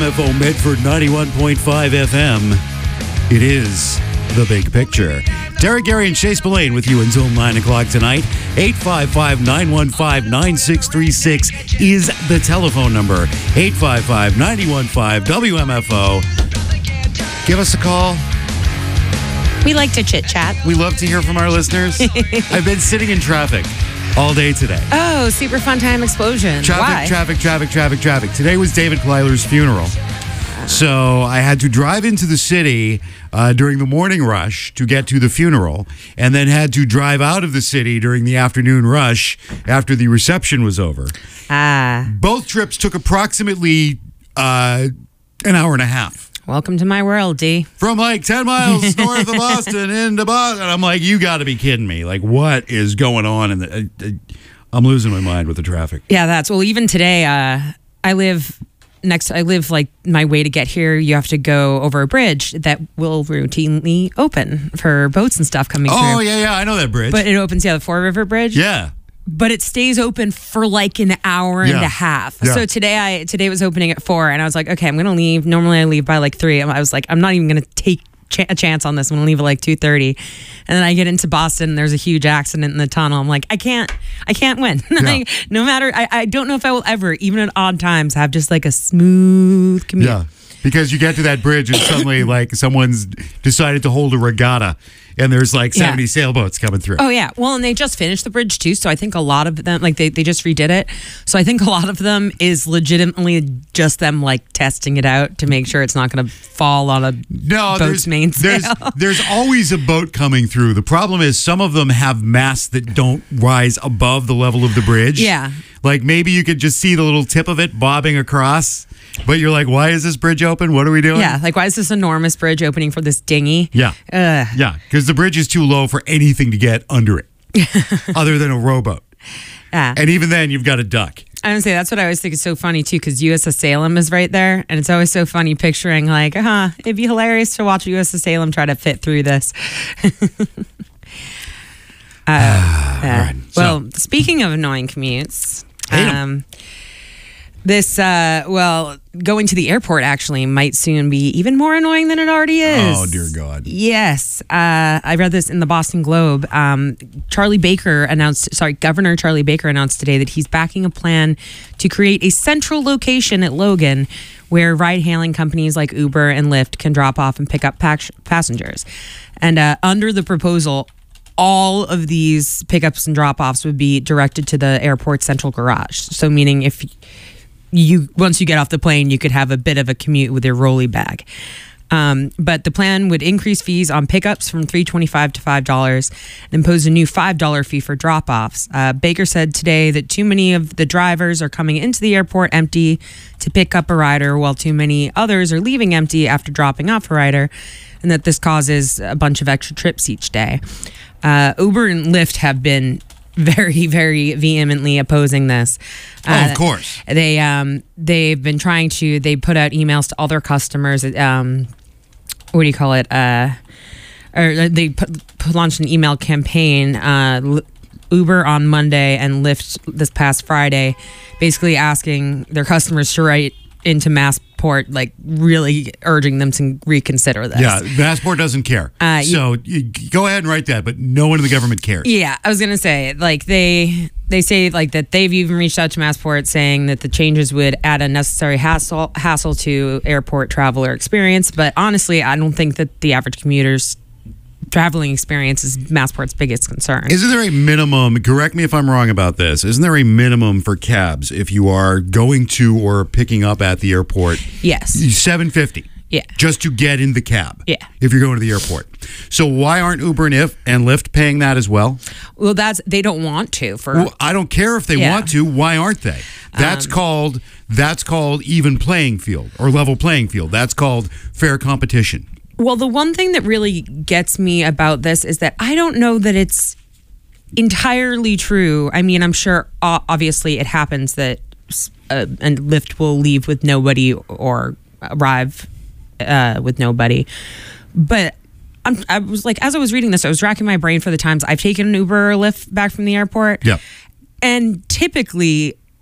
WMFO Medford 91.5 FM. It is The Big Picture. Derek, Gary, and Chase Spillane with you until 9 o'clock tonight. 855-915-9636 is the telephone number. 855-915-WMFO. Give us a call. We like to chit-chat. We love to hear from our listeners. I've been sitting in traffic all day today. Oh, super fun time explosion. Why? Traffic. Today was David Kleiler's funeral. So I had to drive into the city during the morning rush to get to the funeral, and then had to drive out of the city during the afternoon rush after the reception was over. Both trips took approximately an hour and a half. Welcome to my world, D. From like 10 miles north of Boston into Boston. I'm like, you got to be kidding me. Like, what is going on? I'm losing my mind with the traffic. Yeah, even today, I live like my way to get here, you have to go over a bridge that will routinely open for boats and stuff coming through. Oh, yeah, I know that bridge. But it opens, the Fore River Bridge. Yeah. But it stays open for like an hour and a half. Yeah. So today it was opening at 4, and I was like, okay, I'm going to leave. Normally I leave by like 3. I was like, I'm not even going to take a chance on this. I'm going to leave at like 2:30. And then I get into Boston, and there's a huge accident in the tunnel. I'm like, I can't win. Yeah. Like, no matter, I don't know if I will ever, even at odd times, have just like a smooth commute. Yeah. Because you get to that bridge and suddenly like someone's decided to hold a regatta and there's like 70 sailboats coming through. Oh, yeah. Well, and they just finished the bridge too. So I think a lot of them, like they just redid it. So I think a lot of them is legitimately just them like testing it out to make sure it's not going to fall on a boat's mainsail. There's always a boat coming through. The problem is some of them have masts that don't rise above the level of the bridge. Yeah. Like maybe you could just see the little tip of it bobbing across. But you're like, why is this bridge open? What are we doing? Yeah, like why is this enormous bridge opening for this dinghy? Yeah. Yeah, because the bridge is too low for anything to get under it other than a rowboat. Yeah. And even then, you've got to duck. I would say that's what I always think is so funny too, because USS Salem is right there, and it's always so funny picturing like, it'd be hilarious to watch USS Salem try to fit through this. Right. Well, speaking of annoying commutes, going to the airport actually might soon be even more annoying than it already is. Oh, dear God. Yes. I read this in the Boston Globe. Governor Charlie Baker announced today that he's backing a plan to create a central location at Logan where ride-hailing companies like Uber and Lyft can drop off and pick up passengers. And under the proposal, all of these pickups and drop-offs would be directed to the airport's central garage. So meaning if once you get off the plane, you could have a bit of a commute with your rolly bag. But the plan would increase fees on pickups from $3.25 to $5 and impose a new $5 fee for drop-offs. Baker said today that too many of the drivers are coming into the airport empty to pick up a rider, while too many others are leaving empty after dropping off a rider, and that this causes a bunch of extra trips each day. Uber and Lyft have been very, very vehemently opposing this. Of course. They've been trying to, they put out emails to all their customers. What do you call it? Or they launched an email campaign, Uber on Monday and Lyft this past Friday, basically asking their customers to write into Massport, like really urging them to reconsider this. Yeah, Massport doesn't care. So you go ahead and write that, but no one in the government cares. Yeah, I was going to say, like they say like that they've even reached out to Massport saying that the changes would add a necessary hassle to airport traveler experience. But honestly, I don't think that the average commuter's traveling experience is Massport's biggest concern. Isn't there a minimum, correct me if I'm wrong about this, isn't there a minimum for cabs if you are going to or picking up at the airport? Yes. $7.50. Yeah. Just to get in the cab. Yeah. If you're going to the airport. So why aren't Uber and Lyft paying that as well? Well, they don't want to. Well, I don't care if they want to. Why aren't they? That's called even playing field or level playing field. That's called fair competition. Well, the one thing that really gets me about this is that I don't know that it's entirely true. I mean, I'm sure obviously it happens that and Lyft will leave with nobody or arrive with nobody. But I was like, as I was reading this, I was racking my brain for the times I've taken an Uber or Lyft back from the airport. Yeah. And typically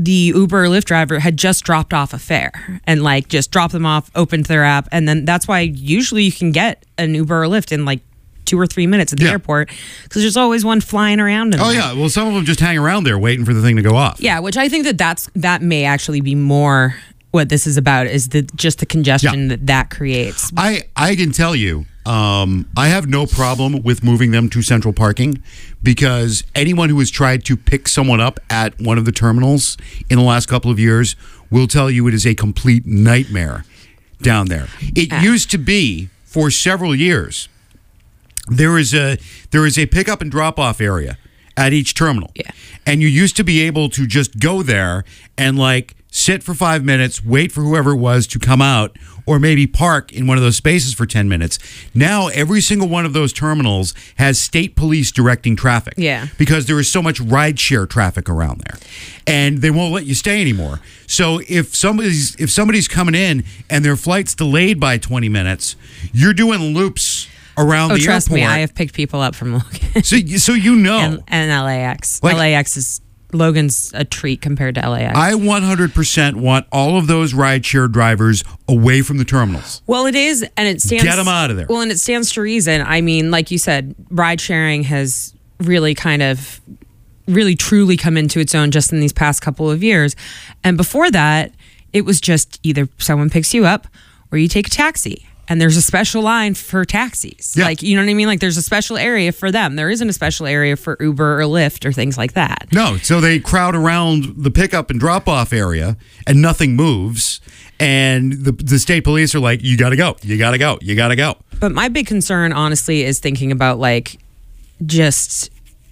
the Uber or Lyft driver had just dropped off a fare and like just dropped them off, opened their app, and then that's why usually you can get an Uber or Lyft in like 2 or 3 minutes at the airport because there's always one flying around. Yeah, well, some of them just hang around there waiting for the thing to go off. Yeah, which I think that may actually be more what this is about, is just the congestion that creates. I can tell you, I have no problem with moving them to central parking because anyone who has tried to pick someone up at one of the terminals in the last couple of years will tell you it is a complete nightmare down there. It used to be for several years. There is a pickup and drop off area at each terminal. Yeah. And you used to be able to just go there and like sit for 5 minutes, wait for whoever it was to come out, or maybe park in one of those spaces for 10 minutes. Now, every single one of those terminals has state police directing traffic. Yeah. Because there is so much rideshare traffic around there. And they won't let you stay anymore. So if somebody's coming in and their flight's delayed by 20 minutes, you're doing loops around the airport. Trust me, I have picked people up from Logan. So you know. And LAX. Like, LAX is... Logan's a treat compared to LAX. I 100% want all of those rideshare drivers away from the terminals. Well, it is, and it stands... Get them out of there. Well, and it stands to reason. I mean, like you said, ride sharing has really truly come into its own just in these past couple of years. And before that, it was just either someone picks you up or you take a taxi. And there's a special line for taxis. Yeah. Like, you know what I mean? Like, there's a special area for them. There isn't a special area for Uber or Lyft or things like that. No, so they crowd around the pickup and drop-off area, and nothing moves. And the state police are like, you got to go, you got to go, you got to go. But my big concern, honestly, is thinking about, like, just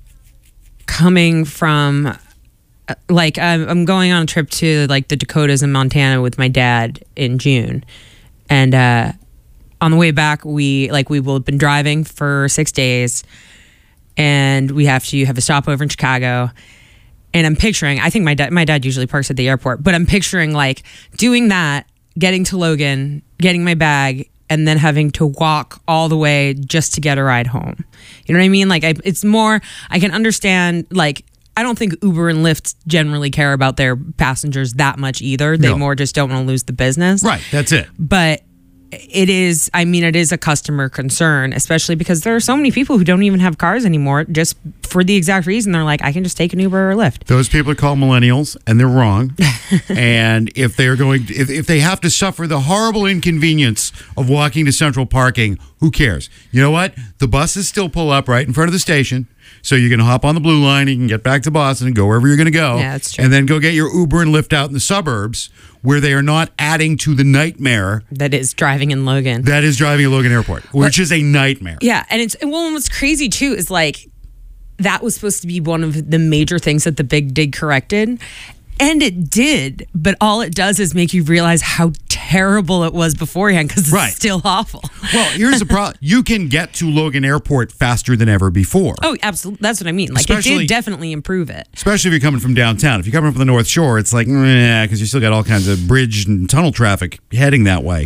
coming from... Like, I'm going on a trip to, like, the Dakotas and Montana with my dad in June. And... on the way back, we will have been driving for 6 days, and we have to have a stopover in Chicago. And I'm picturing, I think my dad usually parks at the airport, but I'm picturing like doing that, getting to Logan, getting my bag, and then having to walk all the way just to get a ride home. You know what I mean? Like it's more, I can understand, like, I don't think Uber and Lyft generally care about their passengers that much either. They more just don't want to lose the business. Right, that's it. But it is a customer concern, especially because there are so many people who don't even have cars anymore just for the exact reason they're like, I can just take an Uber or Lyft. Those people are called millennials, and they're wrong. And if they are if they have to suffer the horrible inconvenience of walking to central parking, who cares? You know what? The buses still pull up right in front of the station. So you can hop on the blue line, you can get back to Boston and go wherever you're going to go. Yeah, that's true. And then go get your Uber and Lyft out in the suburbs where they are not adding to the nightmare that is driving in Logan. That is driving at Logan Airport, which is a nightmare. Yeah, and what's crazy too is like that was supposed to be one of the major things that the Big Dig corrected. And it did, but all it does is make you realize how terrible it was beforehand because it's still awful. Well, here's the problem. You can get to Logan Airport faster than ever before. Oh, absolutely. That's what I mean. Like, it did definitely improve it. Especially if you're coming from downtown. If you're coming from the North Shore, it's like, because you still got all kinds of bridge and tunnel traffic heading that way.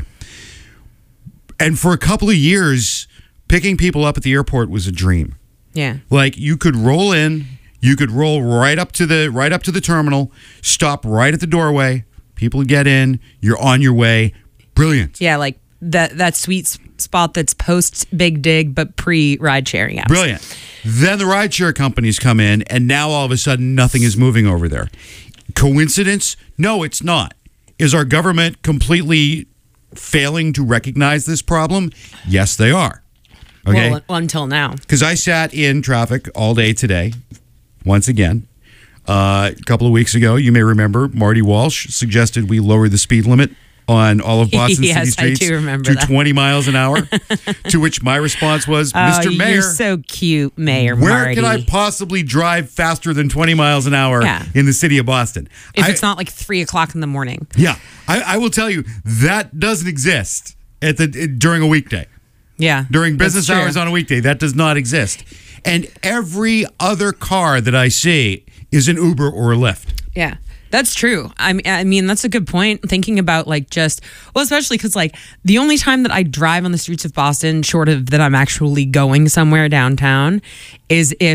And for a couple of years, picking people up at the airport was a dream. Yeah. Like, you could roll in... You could roll right up to the terminal, stop right at the doorway. People get in. You're on your way. Brilliant. Yeah, like that sweet spot that's post Big Dig but pre ride sharing apps. Brilliant. Then the rideshare companies come in, and now all of a sudden nothing is moving over there. Coincidence? No, it's not. Is our government completely failing to recognize this problem? Yes, they are. Okay. Well, until now. Because I sat in traffic all day today. Once again, a couple of weeks ago, you may remember Marty Walsh suggested we lower the speed limit on all of Boston city streets to 20 miles an hour, to which my response was, Mr. Mayor, you're so cute, Mayor where Marty. can I possibly drive faster than 20 miles an hour in the city of Boston? If it's not like 3 o'clock in the morning. Yeah, I will tell you, that doesn't exist during a weekday. Yeah. During business hours on a weekday, that does not exist. And every other car that I see is an Uber or a Lyft. Yeah, that's true. I mean, that's a good point. Thinking about especially because like the only time that I drive on the streets of Boston, short of that I'm actually going somewhere downtown, is if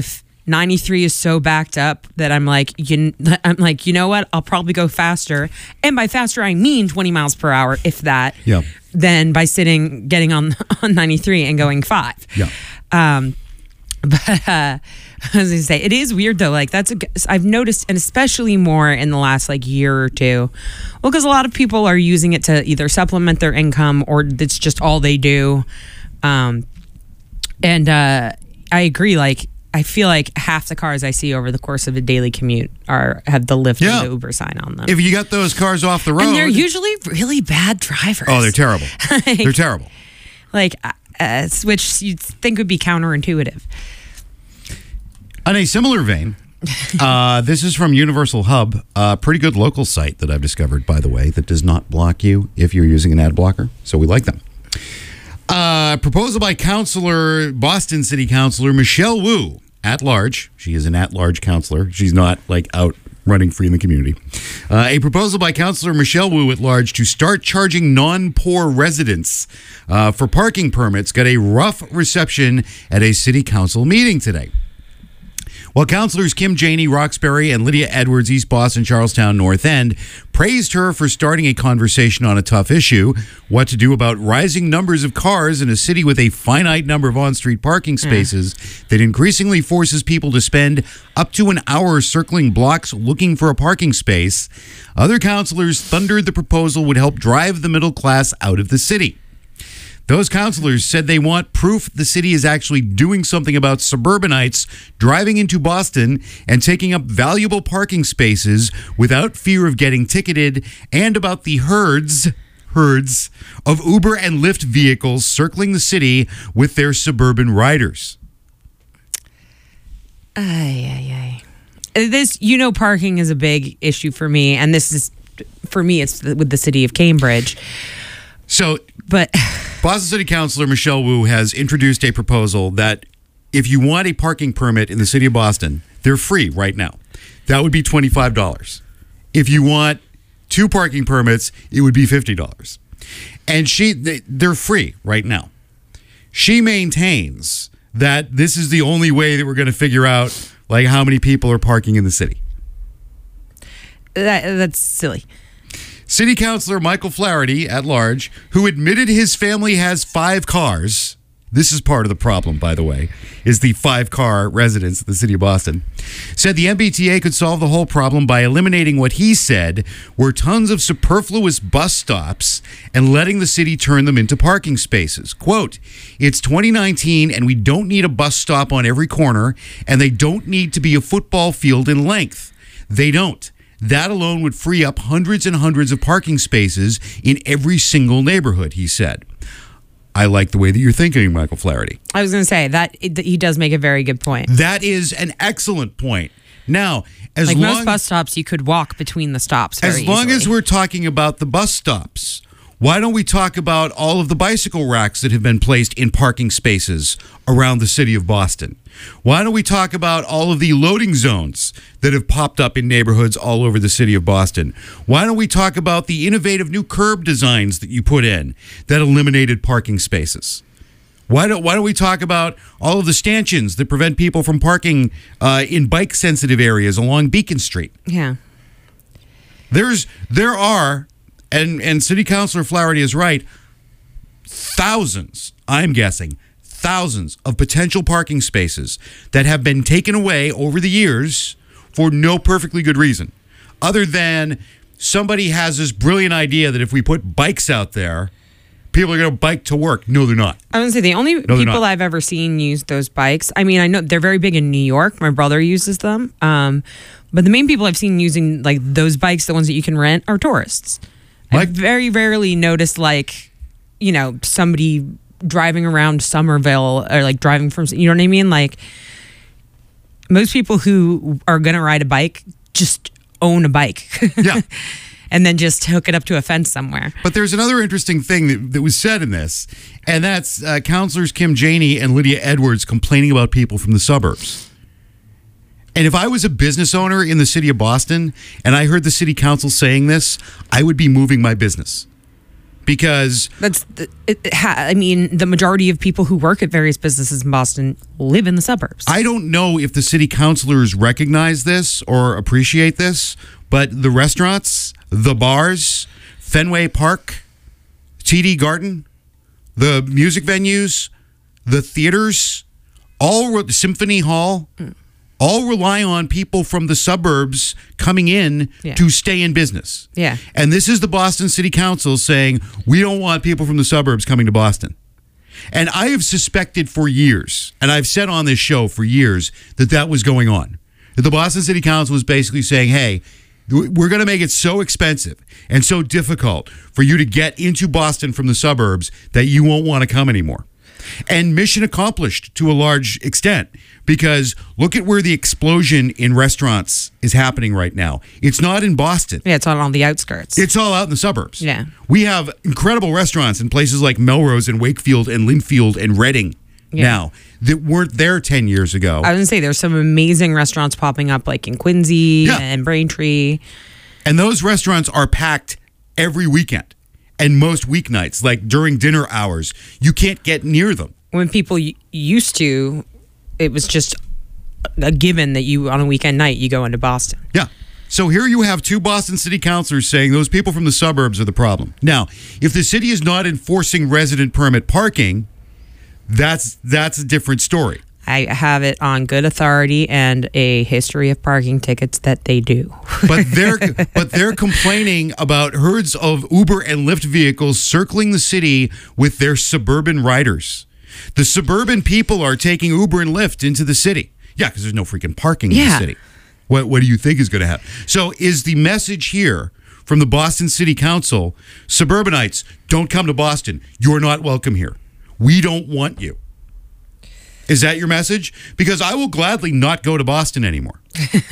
93 is so backed up that I'm like, you know what? I'll probably go faster. And by faster, I mean 20 miles per hour, if that, Yeah. than by getting on 93 and going 5. Yeah. But I was gonna say, it is weird though. Like I've noticed, and especially more in the last like year or two. Well, because a lot of people are using it to either supplement their income or it's just all they do. And I agree. Like I feel like half the cars I see over the course of a daily commute have the Lyft or the Uber sign on them. If you got those cars off the road, and they're usually really bad drivers. Oh, they're terrible. They're terrible. Like, which you'd think would be counterintuitive. On a similar vein, this is from Universal Hub, a pretty good local site that I've discovered, by the way, that does not block you if you're using an ad blocker. So we like them. Proposal by Boston City Councilor Michelle Wu, at large. She is an at-large councilor. She's not like out running free in the community. A proposal by Councilor Michelle Wu at large to start charging non-poor residents for parking permits got a rough reception at a city council meeting today. While councilors Kim Janey, Roxbury, and Lydia Edwards, East Boston, Charlestown, North End, praised her for starting a conversation on a tough issue, what to do about rising numbers of cars in a city with a finite number of on-street parking spaces that increasingly forces people to spend up to an hour circling blocks looking for a parking space, other councilors thundered the proposal would help drive the middle class out of the city. Those councilors said they want proof the city is actually doing something about suburbanites driving into Boston and taking up valuable parking spaces without fear of getting ticketed, and about the herds of Uber and Lyft vehicles circling the city with their suburban riders. This, parking is a big issue for me, and this is, for me, it's with the city of Cambridge. But Boston City Councilor Michelle Wu has introduced a proposal that if you want a parking permit in the city of Boston, they're free right now. That would be $25. If you want 2 parking permits, it would be $50. And they're free right now. She maintains that this is the only way that we're going to figure out like how many people are parking in the city. That's silly. City Councilor Michael Flaherty, at large, who admitted his family has 5 cars. This is part of the problem, by the way, is the 5-car residents of the city of Boston. Said the MBTA could solve the whole problem by eliminating what he said were tons of superfluous bus stops and letting the city turn them into parking spaces. Quote, it's 2019 and we don't need a bus stop on every corner, and they don't need to be a football field in length. They don't. That alone would free up hundreds and hundreds of parking spaces in every single neighborhood, he said. I like the way that you're thinking, Michael Flaherty. I was going to say that he does make a very good point. That is an excellent point. Now, most bus stops, you could walk between the stops very easily. As long as we're talking about the bus stops, why don't we talk about all of the bicycle racks that have been placed in parking spaces around the city of Boston? Why don't we talk about all of the loading zones that have popped up in neighborhoods all over the city of Boston? Why don't we talk about the innovative new curb designs that you put in that eliminated parking spaces? Why don't we talk about all of the stanchions that prevent people from parking in bike-sensitive areas along Beacon Street? Yeah. There are, and City Councilor Flaherty is right, thousands, I'm guessing, thousands of potential parking spaces that have been taken away over the years for no perfectly good reason, other than somebody has this brilliant idea that if we put bikes out there, people are going to bike to work. No, they're not. I was going to say, the only people I've ever seen use those bikes, I mean, I know they're very big in New York. My brother uses them. But the main people I've seen using like those bikes, the ones that you can rent, are tourists. I very rarely noticed somebody driving around Somerville or like driving from, you know what I mean? Like most people who are going to ride a bike just own a bike. Yeah. And then just hook it up to a fence somewhere. But there's another interesting thing that was said in this, and that's Councilors Kim Janey and Lydia Edwards complaining about people from the suburbs. And if I was a business owner in the city of Boston and I heard the city council saying this, I would be moving my business. because I mean, the majority of people who work at various businesses in Boston live in the suburbs. I don't know if the city councilors recognize this or appreciate this, but the restaurants, the bars, Fenway Park, TD Garden, the music venues, the theaters, Symphony Hall, all rely on people from the suburbs coming in to stay in business. Yeah. And this is the Boston City Council saying, we don't want people from the suburbs coming to Boston. And I have suspected for years, and I've said on this show for years, that was going on. That the Boston City Council was basically saying, hey, we're going to make it so expensive and so difficult for you to get into Boston from the suburbs that you won't want to come anymore. And mission accomplished to a large extent, because look at where the explosion in restaurants is happening right now. It's not in Boston. Yeah, it's on the outskirts. It's all out in the suburbs. Yeah. We have incredible restaurants in places like Melrose and Wakefield and Linfield and Reading now that weren't there 10 years ago. I was going to say, there's some amazing restaurants popping up like in Quincy and Braintree. And those restaurants are packed every weekend. And most weeknights, like during dinner hours, you can't get near them. When people used to, it was just a given that you, on a weekend night, you go into Boston. Yeah. So here you have two Boston city councilors saying those people from the suburbs are the problem. Now, if the city is not enforcing resident permit parking, that's a different story. I have it on good authority and a history of parking tickets that they do. But they're complaining about herds of Uber and Lyft vehicles circling the city with their suburban riders. The suburban people are taking Uber and Lyft into the city. Yeah, because there's no freaking parking in the city. What do you think is going to happen? So is the message here from the Boston City Council, suburbanites, don't come to Boston. You're not welcome here. We don't want you. Is that your message? Because I will gladly not go to Boston anymore.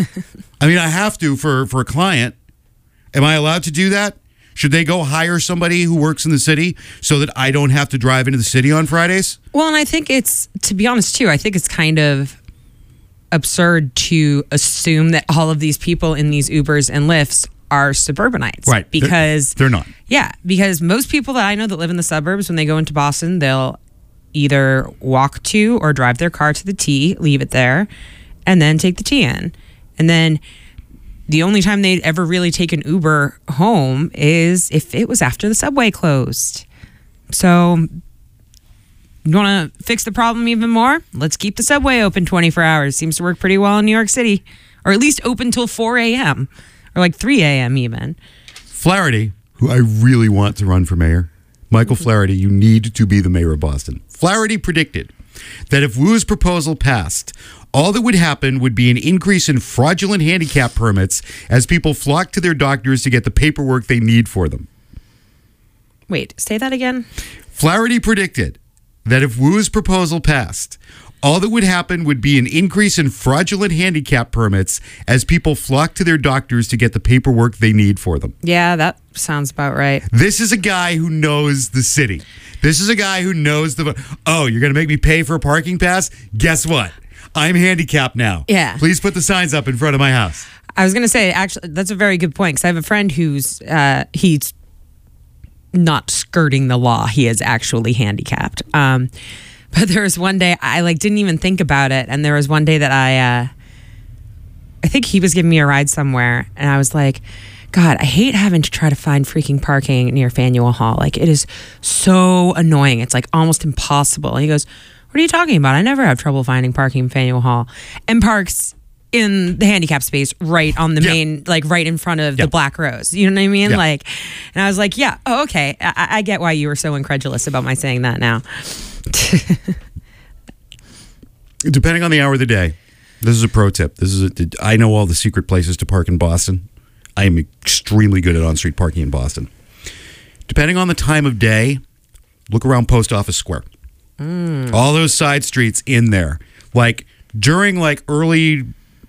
I mean, I have to for a client. Am I allowed to do that? Should they go hire somebody who works in the city so that I don't have to drive into the city on Fridays? Well, and I think it's, to be honest, too, I think it's kind of absurd to assume that all of these people in these Ubers and Lyfts are suburbanites. Right. Because they're not. Yeah, because most people that I know that live in the suburbs, when they go into Boston, they'll either walk to or drive their car to the T, leave it there, and then take the T in. And then the only time they'd ever really take an Uber home is if it was after the subway closed. So you want to fix the problem even more? Let's keep the subway open 24 hours. Seems to work pretty well in New York City. Or at least open till 4 a.m. or like 3 a.m. even. Flaherty, who I really want to run for mayor, Michael Flaherty, you need to be the mayor of Boston. Flaherty predicted that if Wu's proposal passed, all that would happen would be an increase in fraudulent handicap permits as people flock to their doctors to get the paperwork they need for them. Wait, say that again? Flaherty predicted that if Wu's proposal passed, all that would happen would be an increase in fraudulent handicap permits as people flock to their doctors to get the paperwork they need for them. Yeah, that sounds about right. This is a guy who knows the city. This is a guy who knows you're going to make me pay for a parking pass? Guess what? I'm handicapped now. Yeah. Please put the signs up in front of my house. I was going to say, actually, that's a very good point, because I have a friend who's, he's not skirting the law. He is actually handicapped. But there was one day I didn't even think about it, and there was one day that I think he was giving me a ride somewhere, and I was like, God, I hate having to try to find freaking parking near Faneuil Hall. Like, it is so annoying. It's like almost impossible. And he goes, what are you talking about? I never have trouble finding parking in Faneuil Hall. And parks in the handicap space right on the main, like right in front of the Black Rose. You know what I mean? Yeah. Like, and I was like, yeah, oh, okay. I get why you were so incredulous about my saying that now. Depending on the hour of the day, this is a pro tip. I know all the secret places to park in Boston. I am extremely good at on-street parking in Boston. Depending on the time of day, look around Post Office Square. All those side streets in there. Like during early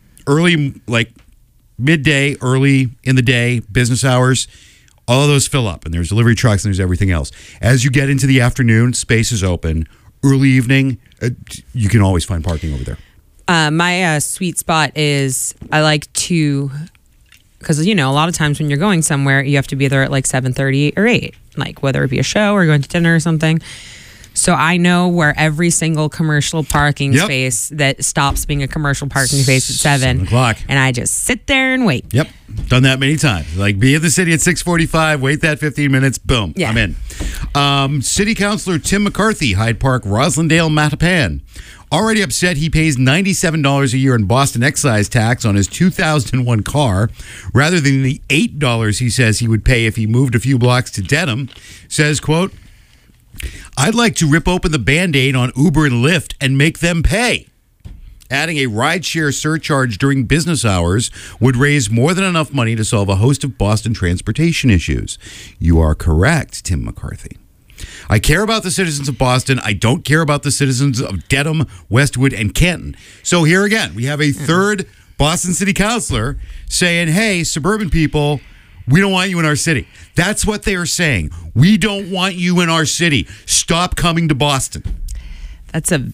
midday, early in the day, business hours, all of those fill up, and there's delivery trucks and there's everything else. As you get into the afternoon, space is open. Early evening, you can always find parking over there. My sweet spot is I like to because a lot of times when you're going somewhere, you have to be there at like 7:30 or 8, like whether it be a show or going to dinner or something. So I know where every single commercial parking space that stops being a commercial parking space at 7 o'clock, and I just sit there and wait. Yep, done that many times. Like, be in the city at 6:45, wait that 15 minutes, boom, I'm in. City Councilor Tim McCarthy, Hyde Park, Roslindale, Mattapan, already upset he pays $97 a year in Boston excise tax on his 2001 car rather than the $8 he says he would pay if he moved a few blocks to Dedham. Says, quote, "I'd like to rip open the Band-Aid on Uber and Lyft and make them pay. Adding a rideshare surcharge during business hours would raise more than enough money to solve a host of Boston transportation issues." You are correct, Tim McCarthy. "I care about the citizens of Boston. I don't care about the citizens of Dedham, Westwood, and Canton." So here again, we have a third Boston City Councilor saying, hey, suburban people, we don't want you in our city. That's what they are saying. We don't want you in our city. Stop coming to Boston. That's a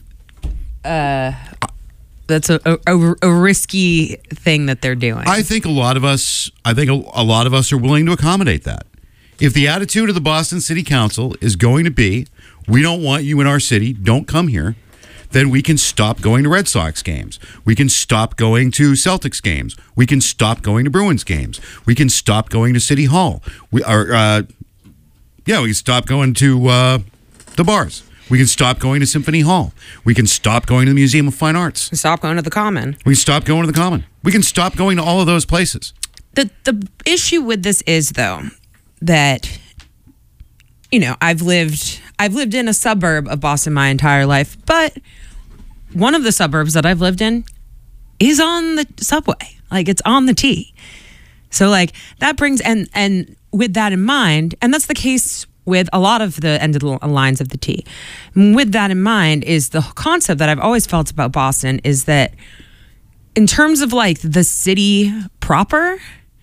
risky thing that they're doing. I think a lot of us are willing to accommodate that. If the attitude of the Boston City Council is going to be, we don't want you in our city, don't come here, then we can stop going to Red Sox games. We can stop going to Celtics games. We can stop going to Bruins games. We can stop going to City Hall. We can stop going to the bars. We can stop going to Symphony Hall. We can stop going to the Museum of Fine Arts. Stop going to the Common. We can stop going to the Common. We can stop going to all of those places. The issue with this is, though, that I've lived in a suburb of Boston my entire life, but one of the suburbs that I've lived in is on the subway. Like, it's on the T. So like that brings and with that in mind, and that's the case with a lot of the end of the lines of the T. With that in mind is the concept that I've always felt about Boston is that in terms of like the city proper,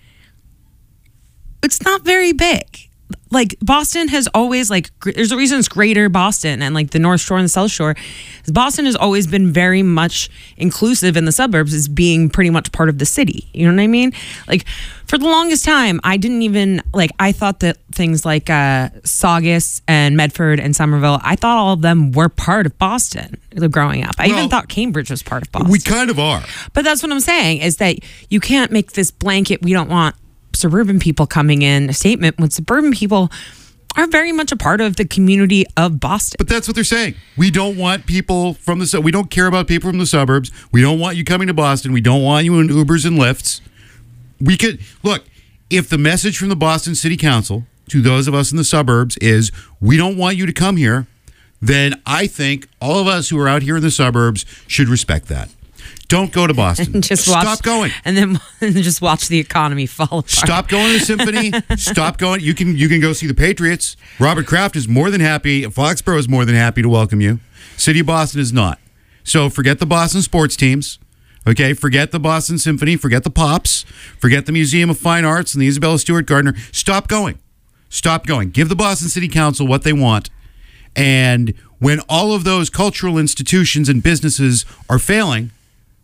it's not very big. Like Boston has always there's a reason it's Greater Boston and like the North Shore and the South Shore. Boston has always been very much inclusive in the suburbs as being pretty much part of the city. You know what I mean? Like for the longest time, I didn't even I thought that things like Saugus and Medford and Somerville, I thought all of them were part of Boston growing up. I even thought Cambridge was part of Boston. We kind of are. But that's what I'm saying is that you can't make this blanket, we don't want suburban people coming in statement when suburban people are very much a part of the community of Boston. But that's what they're saying. We don't want people from we don't care about people from the suburbs. We don't want you coming to Boston. We don't want you in Ubers and Lyfts. We could look, if the message from the Boston City Council to those of us in the suburbs is we don't want you to come here, then I think all of us who are out here in the suburbs should respect that. Don't go to Boston. Stop going. And then just watch the economy fall apart. Stop going to the Symphony. Stop going. You can go see the Patriots. Robert Kraft is more than happy. Foxborough is more than happy to welcome you. City of Boston is not. So forget the Boston sports teams. Okay? Forget the Boston Symphony. Forget the Pops. Forget the Museum of Fine Arts and the Isabella Stewart Gardner. Stop going. Stop going. Give the Boston City Council what they want. And when all of those cultural institutions and businesses are failing,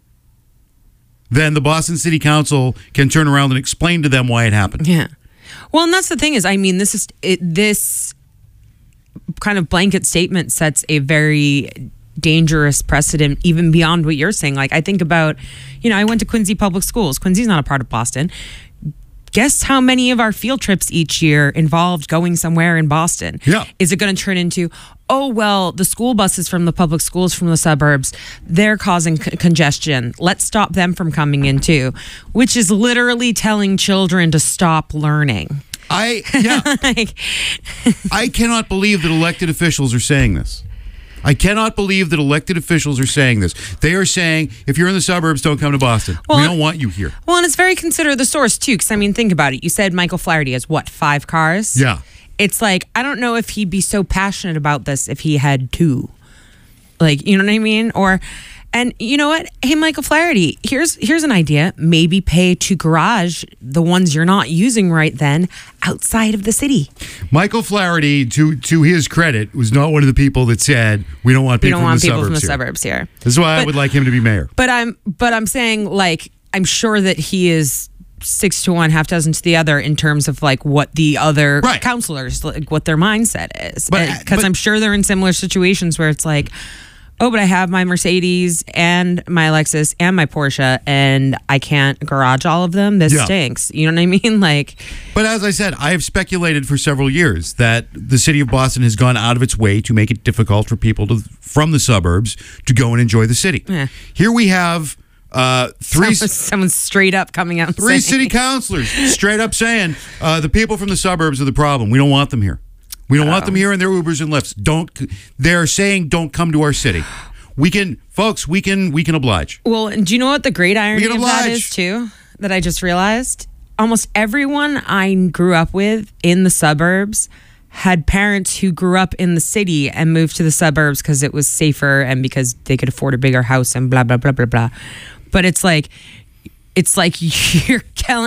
then the Boston City Council can turn around and explain to them why it happened. Yeah. Well, and that's the thing is, I mean, this kind of blanket statement sets a very dangerous precedent even beyond what you're saying. Like, I think about, I went to Quincy Public Schools. Quincy's not a part of Boston. Guess how many of our field trips each year involved going somewhere in Boston? Yeah. Is it going to turn into, oh, well, the school buses from the public schools from the suburbs, they're causing congestion. Let's stop them from coming in too, which is literally telling children to stop learning. I cannot believe that elected officials are saying this. I cannot believe that elected officials are saying this. They are saying, if you're in the suburbs, don't come to Boston. We don't want you here. Well, and it's very consider the source, too, because, I mean, think about it. You said Michael Flaherty has, 5 cars? Yeah. It's like, I don't know if he'd be so passionate about this if he had 2. Like, you know what I mean? And you know what? Hey, Michael Flaherty, here's an idea. Maybe pay to garage the ones you're not using right then outside of the city. Michael Flaherty, to his credit, was not one of the people that said we don't want people from the suburbs here. This is why I would like him to be mayor. But I'm saying, like, I'm sure that he is 6 to one, half dozen to the other in terms of like what the other Right. counselors, like what their mindset is. But- Because I'm sure they're in similar situations where it's like, oh, but I have my Mercedes and my Lexus and my Porsche and I can't garage all of them. This Yeah. stinks. You know what I mean? Like, But as I said, I have speculated for several years that the city of Boston has gone out of its way to make it difficult for people from the suburbs to go and enjoy the city. Yeah. Here we have someone's straight up coming out and three saying, city councilors straight up saying the people from the suburbs are the problem. We don't want them here. We don't want them here in their Ubers and Lyfts. They're saying don't come to our city. We can oblige. Well, do you know what the great irony We can of that oblige. is too? That I just realized? Almost everyone I grew up with in the suburbs had parents who grew up in the city and moved to the suburbs because it was safer and because they could afford a bigger house and blah, blah, blah, blah, blah. But it's like you're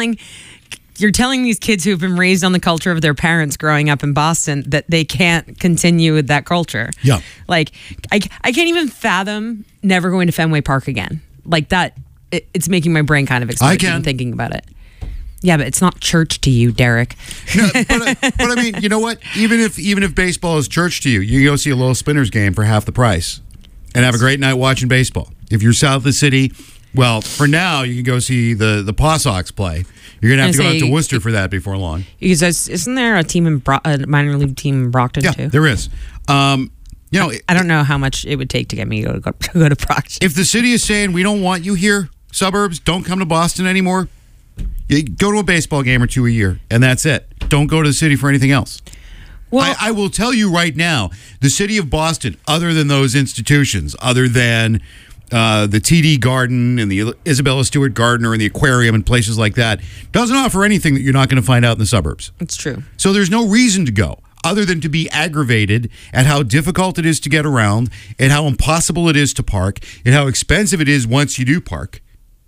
telling these kids who have been raised on the culture of their parents growing up in Boston that they can't continue with that culture. Yeah. Like, I can't even fathom never going to Fenway Park again. Like that, it's making my brain kind of explode I can. even thinking about it. Yeah, but it's not church to you, Derek. No, but I mean, you know what? Even if baseball is church to you, you can go see a Lowell Spinners game for half the price and have a great night watching baseball. If you're south of the city, well, for now, you can go see the Paw Sox play. You're going to have to go out to Worcester for that before long. Because isn't there a team in a minor league team in Brockton Yeah, too? there is. You know, I don't know how much it would take to get me to go to Brockton. if the city is saying we don't want you here, suburbs, don't come to Boston anymore, you go to a baseball game or two a year, and that's it. Don't go to the city for anything else. Well, I will tell you right now, the city of Boston, other than those institutions, other than the TD Garden and the Isabella Stewart Gardner and the aquarium and places like that, doesn't offer anything that you're not going to find out in the suburbs. it's true. So there's no reason to go other than to be aggravated at how difficult it is to get around and how impossible it is to park and how expensive it is once you do park.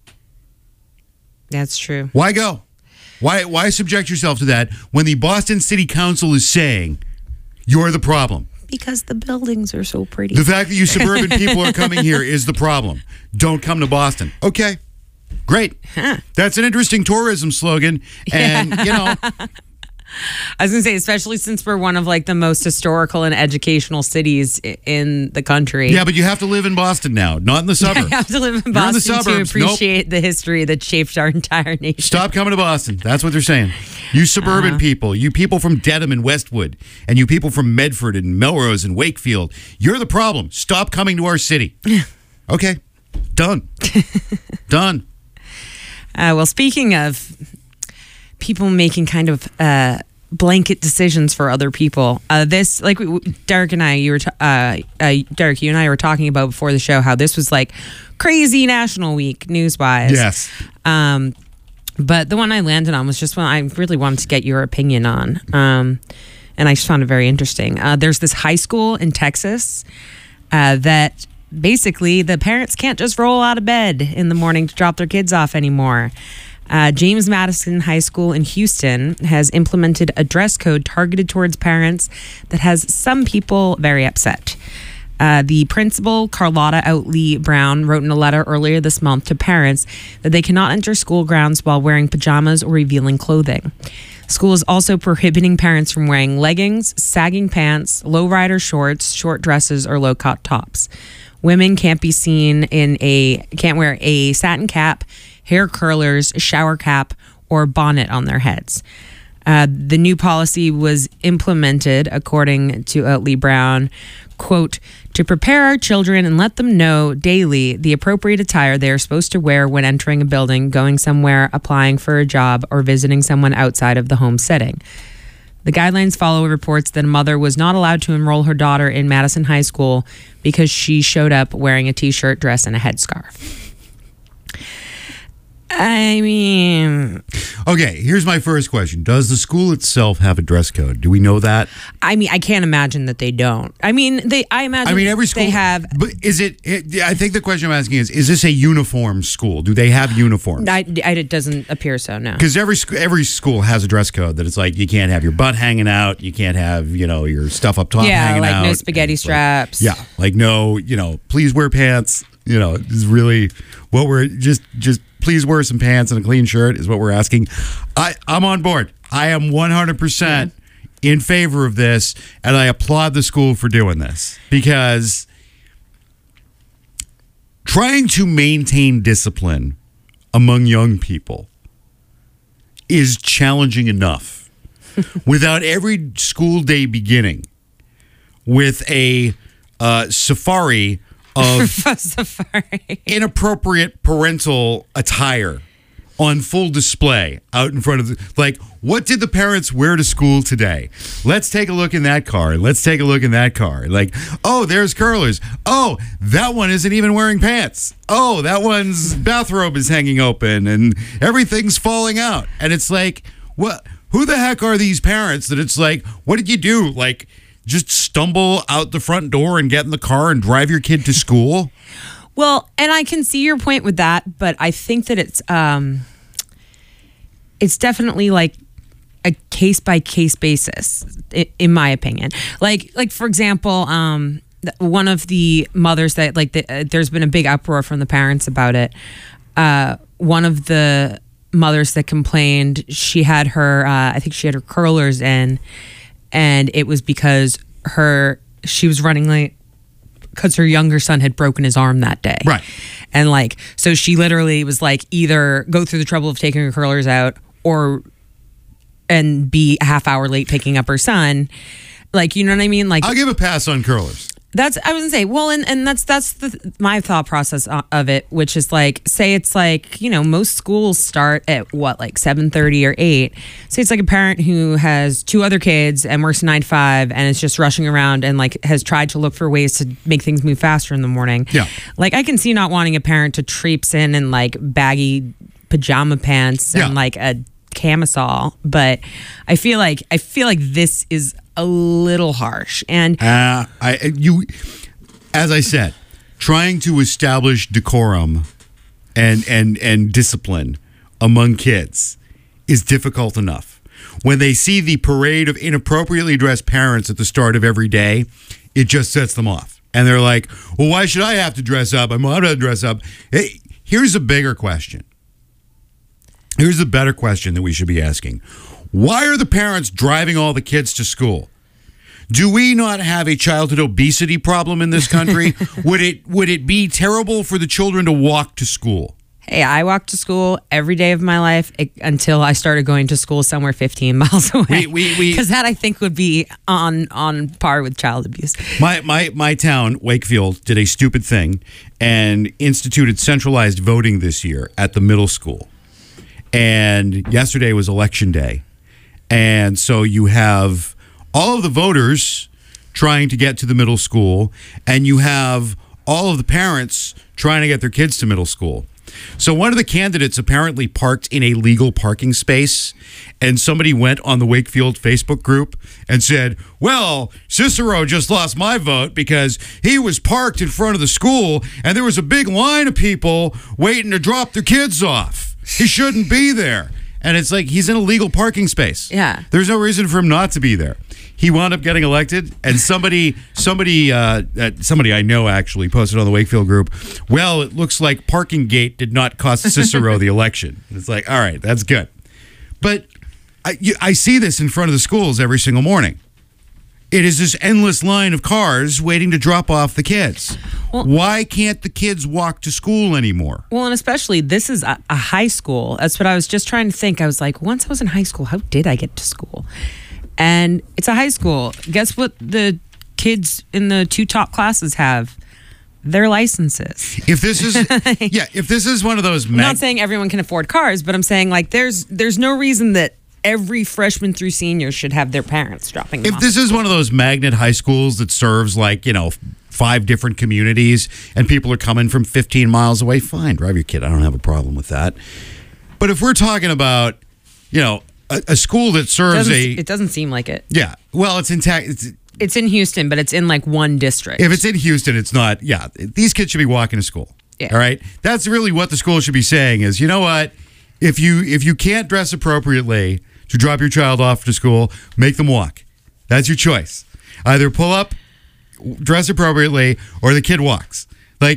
That's true. Why go? Why subject yourself to that when the Boston City Council is saying you're the problem? Because the buildings are so pretty. The fact that you suburban people are coming here is the problem. Don't come to Boston. Okay, great. That's an interesting tourism slogan. And, you know, I was going to say, especially since we're one of like the most historical and educational cities in the country. yeah, but you have to live in Boston now, not in the I suburbs. have to live in You're in the Boston suburbs. to appreciate the history that shaped our entire nation. Stop coming to Boston. That's what they're saying. You suburban people, you people from Dedham and Westwood, and you people from Medford and Melrose and Wakefield, you're the problem. Stop coming to our city. Okay, done. Done. Well, speaking of people making kind of blanket decisions for other people, this, like Derek and I, Derek, you and I were talking about before the show how this was like crazy National Week news-wise. Yes. But the one I landed on was just one I really wanted to get your opinion on. And I just found it very interesting. There's this high school in Texas that basically the parents can't just roll out of bed in the morning to drop their kids off anymore. James Madison High School in Houston has implemented a dress code targeted towards parents that has some people very upset. The principal, Carlotta Outley Brown, wrote in a letter earlier this month to parents that they cannot enter school grounds while wearing pajamas or revealing clothing. School is also prohibiting parents from wearing leggings, sagging pants, low-rider shorts, short dresses, or low-cut tops. Women can't wear a satin cap, hair curlers, shower cap, or bonnet on their heads. The new policy was implemented, according to Outley Brown, quote, to prepare our children and let them know daily the appropriate attire they are supposed to wear when entering a building, going somewhere, applying for a job, or visiting someone outside of the home setting. The guidelines follow reports that a mother was not allowed to enroll her daughter in Madison High School because she showed up wearing a t-shirt, dress, and a headscarf. I mean... Okay, here's my first question. Does the school itself have a dress code? Do we know that? I mean, I can't imagine that they don't. I mean, I imagine every school they have... But is it I think the question I'm asking is this a uniform school? Do they have uniforms? It doesn't appear so, no. Because every school has a dress code that it's like you can't have your butt hanging out, you can't have, your stuff up top hanging out. Yeah, like no spaghetti straps. Like no, please wear pants. is really what we're just please wear some pants and a clean shirt is what we're asking. I'm on board. I am 100% in favor of this, and I applaud the school for doing this because trying to maintain discipline among young people is challenging enough without every school day beginning with a safari of inappropriate parental attire on full display out in front of what did the parents wear to school today? Let's take a look in that car. And let's take a look in that car. Oh, there's curlers. Oh, that one isn't even wearing pants. Oh, that one's bathrobe is hanging open and everything's falling out. And it's like, what? Who the heck are these parents that it's like, what did you do? Just stumble out the front door and get in the car and drive your kid to school? Well, and I can see your point with that, but I think that it's definitely like a case by case basis, in my opinion. Like for example, one of the mothers that there's been a big uproar from the parents about it. One of the mothers that complained, she had her, I think she had her curlers in, and it was because she was running late because her younger son had broken his arm that day. Right. And so she literally was either go through the trouble of taking her curlers out and be a half hour late picking up her son. You know what I mean? I'll give a pass on curlers. I was gonna say, well, and that's my thought process of it, which is say it's most schools start at 7:30 or 8. Say it's a parent who has 2 other kids and works 9 to 5 and is just rushing around and has tried to look for ways to make things move faster in the morning. Yeah. I can see not wanting a parent to traipse in baggy pajama pants and a camisole, but I feel like this is a little harsh. And as I said, trying to establish decorum and discipline among kids is difficult enough. When they see the parade of inappropriately dressed parents at the start of every day, it just sets them off. And they're like, well, why should I have to dress up? I'm going to dress up. Hey, here's a bigger question. Here's a better question that we should be asking. Why are the parents driving all the kids to school? Do we not have a childhood obesity problem in this country? Would it be terrible for the children to walk to school? Hey, I walked to school every day of my life until I started going to school somewhere 15 miles away. Because that, I think, would be on par with child abuse. My town, Wakefield, did a stupid thing and instituted centralized voting this year at the middle school. And yesterday was election day. And so you have all of the voters trying to get to the middle school, and you have all of the parents trying to get their kids to middle school. So one of the candidates apparently parked in a legal parking space, and somebody went on the Wakefield Facebook group and said, well, Cicero just lost my vote because he was parked in front of the school, and there was a big line of people waiting to drop their kids off. He shouldn't be there. And it's he's in a legal parking space. Yeah. There's no reason for him not to be there. He wound up getting elected, and somebody I know actually posted on the Wakefield group, well, it looks like Parking Gate did not cost Cicero the election. It's all right, that's good. But I see this in front of the schools every single morning. It is this endless line of cars waiting to drop off the kids. Well, why can't the kids walk to school anymore? Well, and especially this is a high school. That's what I was just trying to think. I was once I was in high school, how did I get to school? And it's a high school. Guess what the kids in the 2 top classes have? Their licenses. If this is one of those... I'm not saying everyone can afford cars, but I'm saying there's no reason that every freshman through senior should have their parents dropping them off. If this is one of those magnet high schools that serves 5 different communities and people are coming from 15 miles away, fine, drive your kid. I don't have a problem with that. But if we're talking about, a school that serves it doesn't seem like it. Yeah. Well, it's intact. It's in Houston, but it's in one district. If it's in Houston, it's not. Yeah. These kids should be walking to school. Yeah. All right. That's really what the school should be saying is, you know what? If you can't dress appropriately to drop your child off to school, make them walk. That's your choice. Either pull up, dress appropriately, or the kid walks.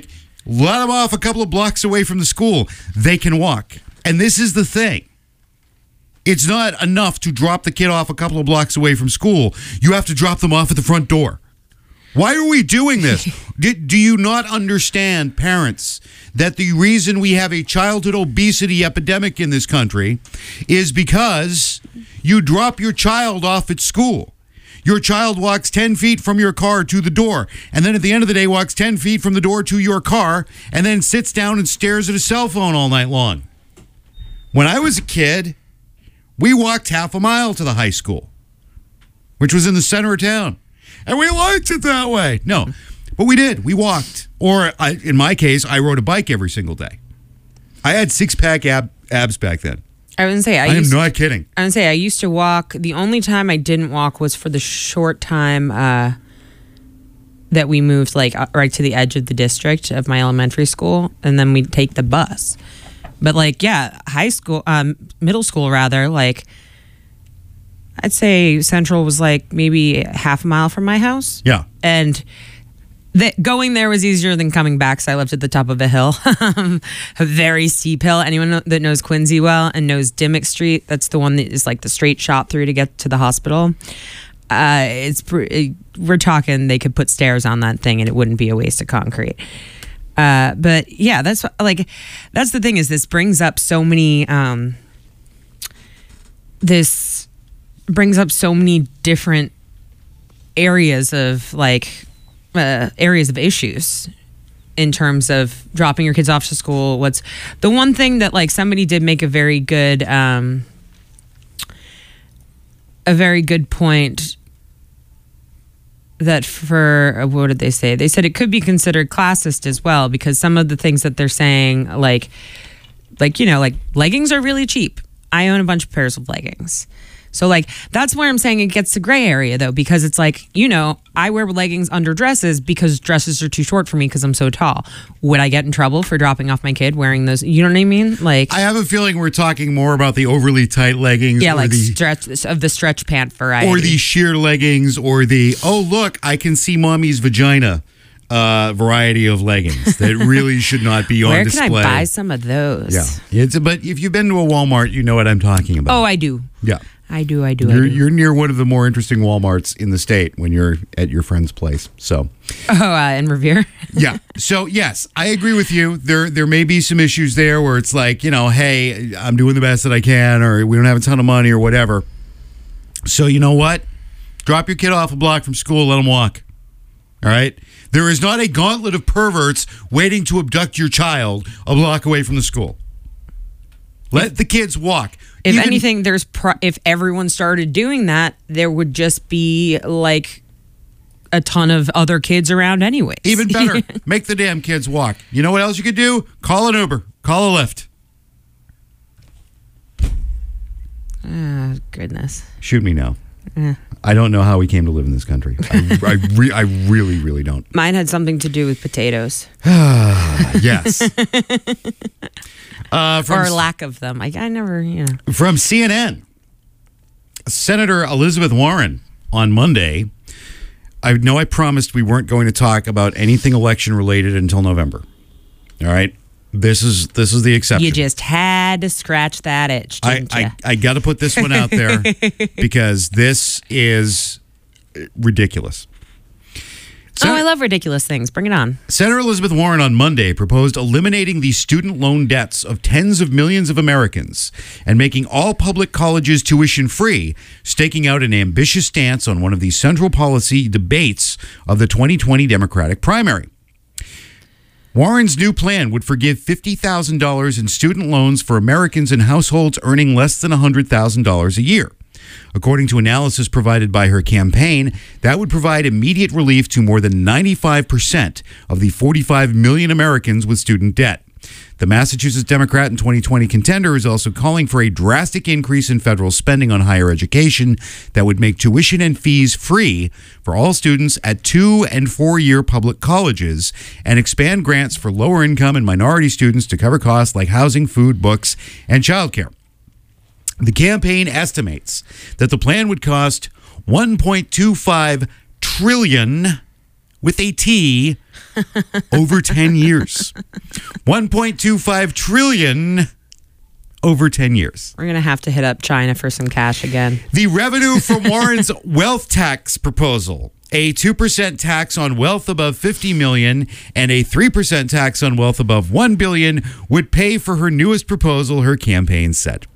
let them off a couple of blocks away from the school. They can walk. And this is the thing. It's not enough to drop the kid off a couple of blocks away from school. You have to drop them off at the front door. Why are we doing this? Do you not understand, parents, that the reason we have a childhood obesity epidemic in this country is because you drop your child off at school. Your child walks 10 feet from your car to the door, and then at the end of the day walks 10 feet from the door to your car, and then sits down and stares at a cell phone all night long. When I was a kid, we walked half a mile to the high school, which was in the center of town. And we liked it that way. No, but we did. We walked. Or in my case, I rode a bike every single day. I had six-pack abs back then. I was going to say, I am not kidding. I was going to say, I used to walk. The only time I didn't walk was for the short time that we moved right to the edge of the district of my elementary school. And then we'd take the bus. But high school, middle school rather, I'd say Central was maybe half a mile from my house. Yeah. And going there was easier than coming back, so I lived at the top of a hill, a very steep hill. Anyone that knows Quincy well and knows Dimmock Street, that's the one that is the straight shot through to get to the hospital. We're talking they could put stairs on that thing and it wouldn't be a waste of concrete. But yeah, that's the thing is this brings up so many different areas of issues in terms of dropping your kids off to school. What's the one thing that somebody did make a very good point that what did they say? They said it could be considered classist as well, because some of the things that they're saying, leggings are really cheap. I own a bunch of pairs of leggings. So that's where I'm saying it gets to gray area though, because it's I wear leggings under dresses because dresses are too short for me because I'm so tall. Would I get in trouble for dropping off my kid wearing those? You know what I mean? I have a feeling we're talking more about the overly tight leggings. Yeah, the stretch pant variety. Or the sheer leggings, or the, oh look, I can see mommy's vagina variety of leggings that really should not be on display. Where can I buy some of those? Yeah. But if you've been to a Walmart, you know what I'm talking about. Oh, I do. Yeah. I do. You're near one of the more interesting Walmarts in the state when you're at your friend's place. So, in Revere. Yeah. So yes, I agree with you. There may be some issues there where it's hey, I'm doing the best that I can, or we don't have a ton of money, or whatever. So you know what? Drop your kid off a block from school. Let them walk. All right. There is not a gauntlet of perverts waiting to abduct your child a block away from the school. Let the kids walk. If anything, if everyone started doing that, there would just be a ton of other kids around anyways. Even better, make the damn kids walk. You know what else you could do? Call an Uber. Call a Lyft. Oh, goodness. Shoot me now. I don't know how we came to live in this country. I really, really don't. Mine had something to do with potatoes. Yes. Or lack of them. I never, From CNN, Senator Elizabeth Warren on Monday. I know I promised we weren't going to talk about anything election related until November. All right. This is the exception. You just had to scratch that itch, didn't you? I got to put this one out there because this is ridiculous. I love ridiculous things. Bring it on. Senator Elizabeth Warren on Monday proposed eliminating the student loan debts of tens of millions of Americans and making all public colleges tuition free, staking out an ambitious stance on one of the central policy debates of the 2020 Democratic primary. Warren's new plan would forgive $50,000 in student loans for Americans in households earning less than $100,000 a year. According to analysis provided by her campaign, that would provide immediate relief to more than 95% of the 45 million Americans with student debt. The Massachusetts Democrat and 2020 contender is also calling for a drastic increase in federal spending on higher education that would make tuition and fees free for all students at 2- and 4-year public colleges and expand grants for lower income and minority students to cover costs like housing, food, books, and childcare. The campaign estimates that the plan would cost $1.25 trillion with a T over 10 years. 1.25 trillion over 10 years. We're going to have to hit up China for some cash again. The revenue from Warren's wealth tax proposal, a 2% tax on wealth above $50 million and a 3% tax on wealth above $1 billion, would pay for her newest proposal, her campaign said.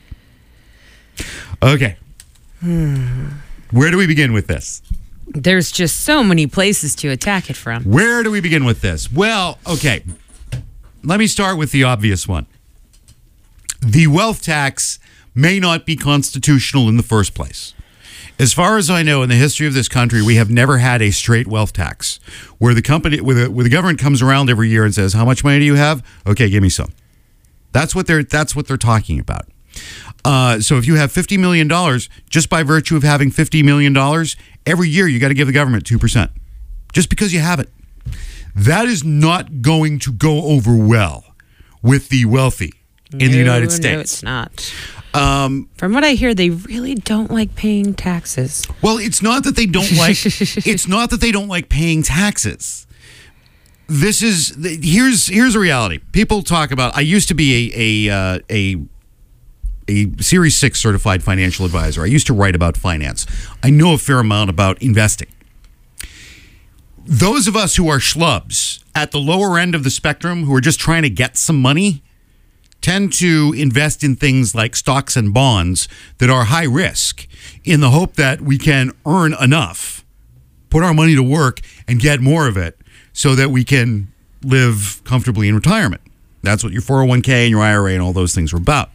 Okay. Where do we begin with this? There's just so many places to attack it from. Where do we begin with this? Well, okay. Let me start with the obvious one. The wealth tax may not be constitutional in the first place. As far as I know, in the history of this country, we have never had a straight wealth tax where the government comes around every year and says, "How much money do you have? Okay, give me some." That's what they're talking about. So if you have $50 million, just by virtue of having $50 million, every year you got to give the government 2%, just because you have it. That is not going to go over well with the wealthy in the United States. No, it's not. From what I hear, they really don't like paying taxes. Well, it's not that they don't like. It's not that they don't like paying taxes. Here's a reality. People talk about. I used to be a Series 6 certified financial advisor. I used to write about finance. I know a fair amount about investing. Those of us who are schlubs at the lower end of the spectrum, who are just trying to get some money, tend to invest in things like stocks and bonds that are high risk in the hope that we can earn enough, put our money to work, and get more of it so that we can live comfortably in retirement. That's what your 401k and your IRA and all those things are about.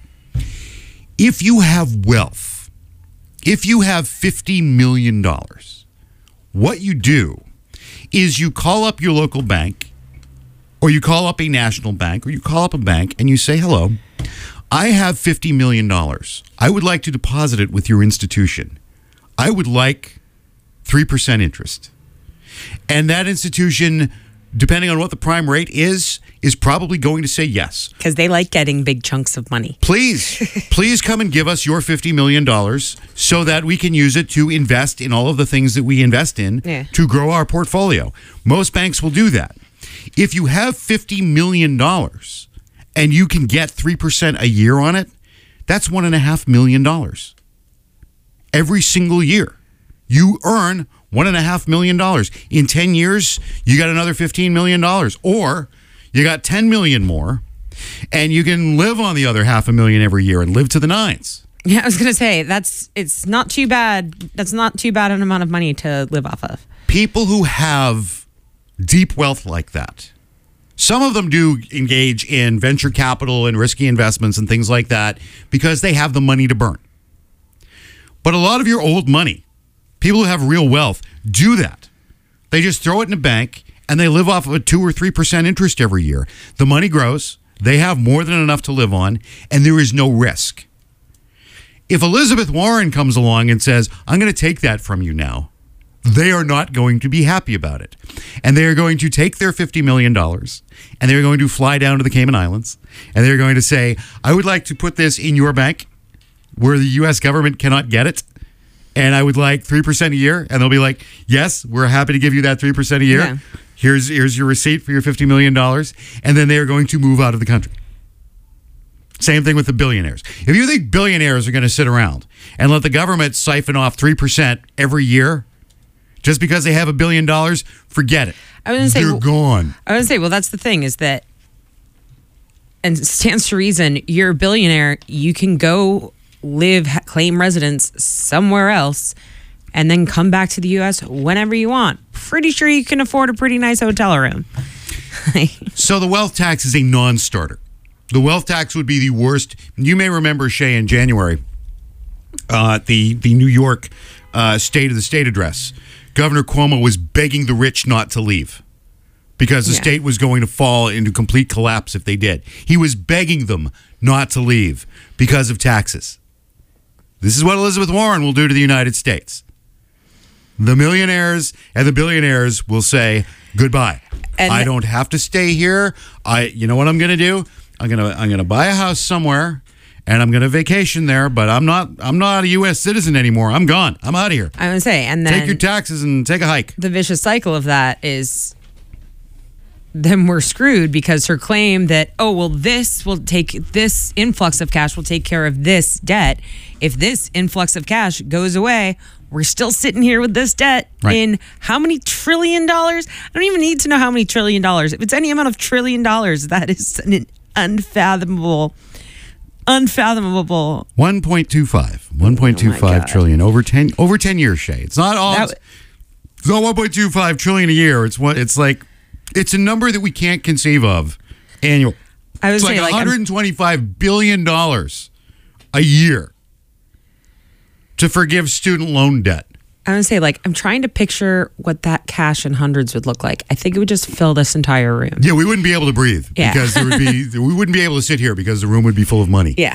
If you have wealth, if you have $50 million, what you do is you call up your local bank, or you call up a national bank, or you call up a bank and you say, "Hello, I have $50 million. I would like to deposit it with your institution. I would like 3% interest." And that institution, depending on what the prime rate is probably going to say yes. Because they like getting big chunks of money. Please come and give us your $50 million so that we can use it to invest in all of the things that we invest in to grow our portfolio. Most banks will do that. If you have $50 million and you can get 3% a year on it, that's $1.5 million. Every single year, you earn $1.5 million. In 10 years, you got another $15 million. Or you got 10 million more, and you can live on the other $500,000 every year and live to the nines. Yeah, I was going to say, it's not too bad. That's not too bad an amount of money to live off of. People who have deep wealth like that, some of them do engage in venture capital and risky investments and things like that because they have the money to burn. But a lot of your old money, people who have real wealth, do that. They just throw it in a bank and they live off of a 2 or 3% interest every year. The money grows, they have more than enough to live on, and there is no risk. If Elizabeth Warren comes along and says, "I'm going to take that from you now," they are not going to be happy about it. And they are going to take their $50 million and they're going to fly down to the Cayman Islands and they're going to say, "I would like to put this in your bank where the U.S. government cannot get it. And I would like 3% a year." And they'll be like, "Yes, we're happy to give you that 3% a year. Yeah. Here's your receipt for your $50 million. And then they are going to move out of the country. Same thing with the billionaires. If you think billionaires are going to sit around and let the government siphon off 3% every year just because they have $1 billion, forget it. They're gone. I was going to say, well, that's the thing is that, and it stands to reason, you're a billionaire, you can go claim residence somewhere else and then come back to the U.S. whenever you want. Pretty sure you can afford a pretty nice hotel room. So the wealth tax is a non-starter. The wealth tax would be the worst. You may remember, Shay, in January, the New York State of the State address, Governor Cuomo was begging the rich not to leave because the state was going to fall into complete collapse if they did. He was begging them not to leave because of taxes. This is what Elizabeth Warren will do to the United States. The millionaires and the billionaires will say goodbye. And I don't have to stay here. You know what I'm going to do? I'm going to buy a house somewhere, and I'm going to vacation there, but I'm not a U.S. citizen anymore. I'm gone. I'm out of here. I would say, and then Take your taxes and take a hike. the vicious cycle of that is then we're screwed because her claim that, this influx of cash will take care of this debt. If this influx of cash goes away, we're still sitting here with this debt in how many $1 trillion? I don't even need to know how many $1 trillion. If it's any amount of $1 trillion, that is an unfathomable 1.25 trillion over 10 years, Shay. It's not all it's not 1.25 trillion a year. It's a number that we can't conceive of annual. It's like $125 billion a year to forgive student loan debt. I would say, I'm trying to picture what that cash in hundreds would look like. I think it would just fill this entire room. Yeah, we wouldn't be able to breathe because we wouldn't be able to sit here because the room would be full of money. Yeah.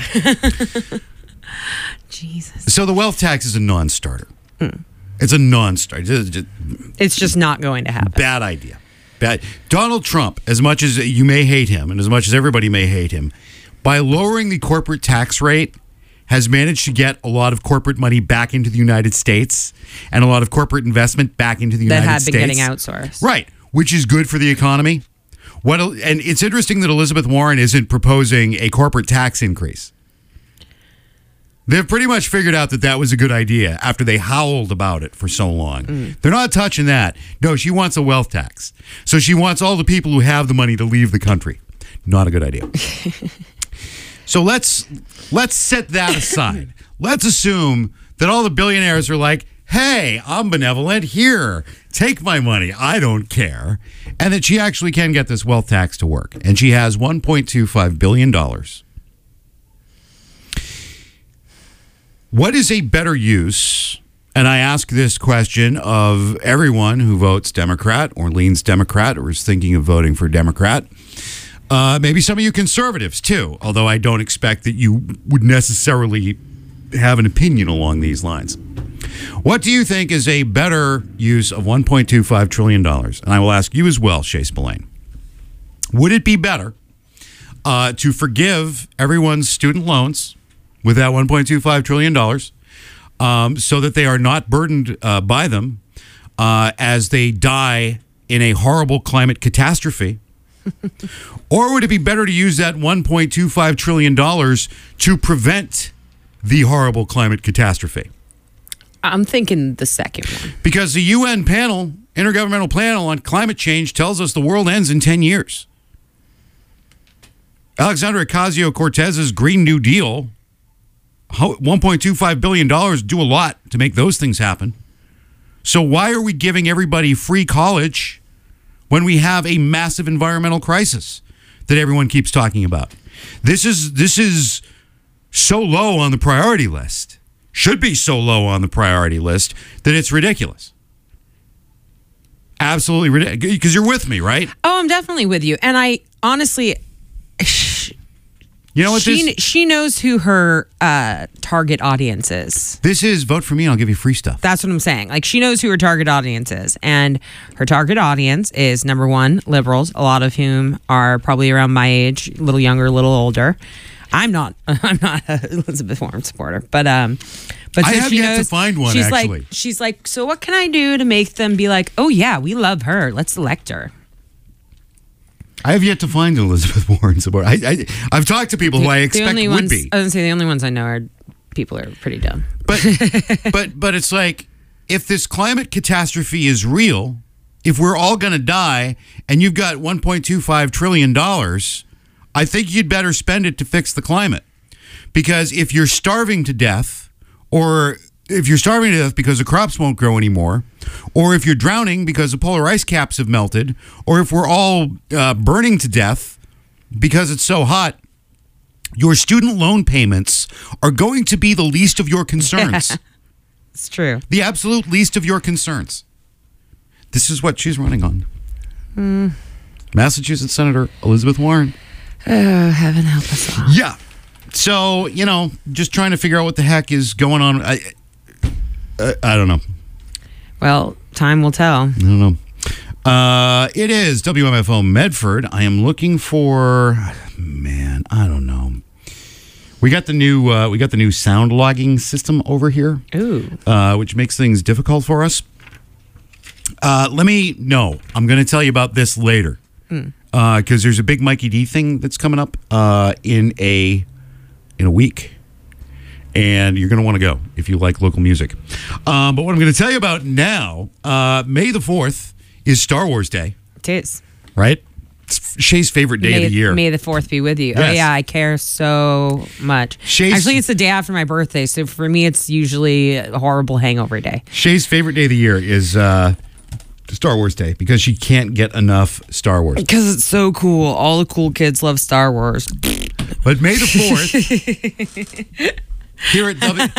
Jesus. So the wealth tax is a non-starter. It's a non-starter. It's just not going to happen. Bad idea. Bad. Donald Trump, as much as you may hate him and as much as everybody may hate him, by lowering the corporate tax rate, has managed to get a lot of corporate money back into the United States and a lot of corporate investment back into the United States. That had been getting outsourced. Right, which is good for the economy. And it's interesting that Elizabeth Warren isn't proposing a corporate tax increase. They've pretty much figured out that was a good idea after they howled about it for so long. They're not touching that. No, she wants a wealth tax. So she wants all the people who have the money to leave the country. Not a good idea. So let's set that aside. Let's assume that all the billionaires are like, hey, I'm benevolent. Here, take my money. I don't care. And that she actually can get this wealth tax to work. And she has $1.25 billion. What is a better use? And I ask this question of everyone who votes Democrat or leans Democrat or is thinking of voting for Democrat. Maybe some of you conservatives, too, although I don't expect that you would necessarily have an opinion along these lines. What do you think is a better use of $1.25 trillion? And I will ask you as well, Shay Spillane. Would it be better to forgive everyone's student loans with that $1.25 trillion so that they are not burdened by them as they die in a horrible climate catastrophe? Or would it be better to use that $1.25 trillion to prevent the horrible climate catastrophe? I'm thinking the second one. Because the UN panel, Intergovernmental Panel on Climate Change, tells us the world ends in 10 years. Alexandria Ocasio-Cortez's Green New Deal, $1.25 billion, do a lot to make those things happen. So why are we giving everybody free college when we have a massive environmental crisis that everyone keeps talking about? This is so low on the priority list, should be so low on the priority list that it's ridiculous. Absolutely ridiculous. Because you're with me, right? Oh, I'm definitely with you. And I honestly, you know what she knows who her target audience is. This is vote for me and I'll give you free stuff. That's what I'm saying. She knows who her target audience is. And her target audience is, number one, liberals, a lot of whom are probably around my age, a little younger, a little older. I'm not a Elizabeth Warren supporter, but so I have yet to find one, actually. She's like, so what can I do to make them be like, oh yeah, we love her, let's elect her? I have yet to find an Elizabeth Warren supporter. I've talked to people who I expect would be. I was going to say the only ones I know are people are pretty dumb. But it's like, if this climate catastrophe is real, if we're all going to die, and you've got $1.25 trillion, I think you'd better spend it to fix the climate. Because if you're starving to death, or if you're starving to death because the crops won't grow anymore, or if you're drowning because the polar ice caps have melted, or if we're all burning to death because it's so hot, your student loan payments are going to be the least of your concerns. Yeah, it's true. The absolute least of your concerns. This is what she's running on. Massachusetts Senator Elizabeth Warren. Oh, heaven help us all. Yeah. So, just trying to figure out what the heck is going on. I don't know. Well, time will tell. I don't know. It is WMFO Medford. I am looking for, I don't know. We got the new sound logging system over here, which makes things difficult for us. I'm going to tell you about this later because there's a big Mikey D thing that's coming up in a week, and you're going to want to go if you like local music. But what I'm going to tell you about now, May the 4th is Star Wars Day. It is. Right? It's Shay's favorite day of the year. May the 4th be with you. Yes. Oh, yeah, I care so much. Actually, it's the day after my birthday, so for me, it's usually a horrible hangover day. Shay's favorite day of the year is Star Wars Day because she can't get enough Star Wars. Because it's so cool. All the cool kids love Star Wars. But May the 4th, here at